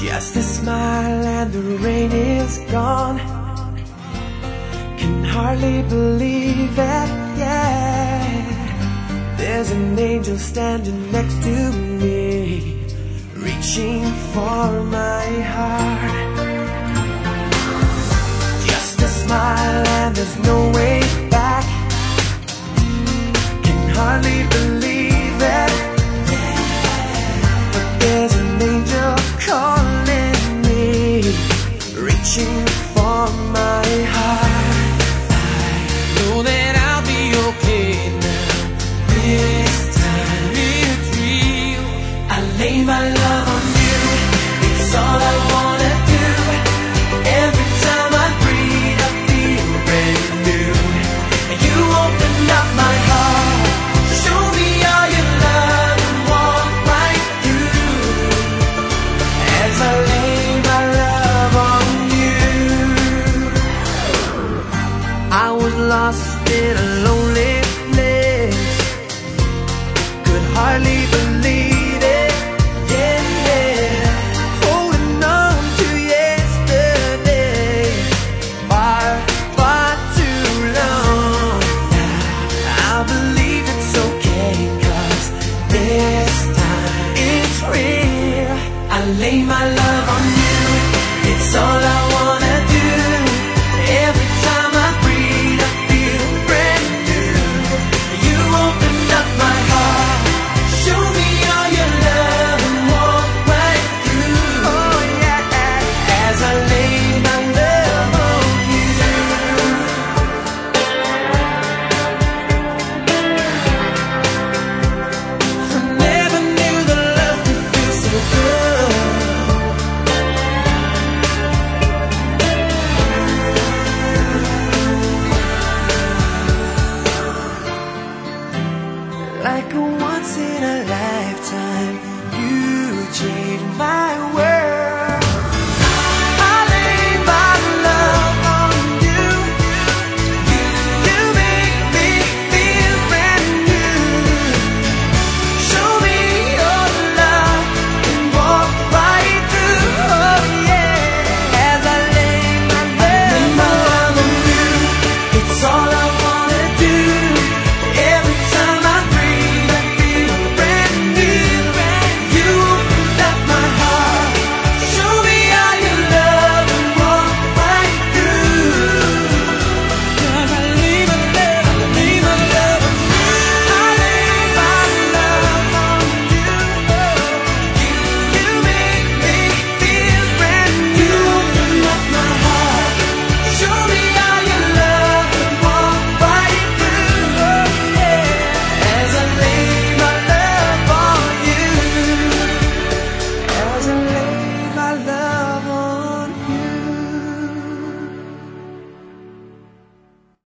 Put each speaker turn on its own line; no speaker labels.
Just a smile and the rain is gone. Can hardly believe it, yeah. There's an angel standing next to me, reaching for my heart. Just a smile and there's no way back. Can hardly believe it, but there's an angel calling me, reaching for my heart. I know that I'll be okay now. This time it's real. I lay my love on you. It's all I wanna do. Every time I breathe, I feel brand new. You open up my heart, show me all your love, and walk right through as I lay my love on you. I was lost in a lonely place, could hardly believe it, yeah. Holding on to yesterday, far, far too long. Now I believe it's okay, 'cause this time it's real. I lay my love on you. It's all I wanna do. Every time I breathe, I feel brand new. You opened up my heart, show me all your love, and walk right through. Oh yeah, as I lay my love on you. I never knew the love could feel so good. Like a once in a lifetime, you changed my world.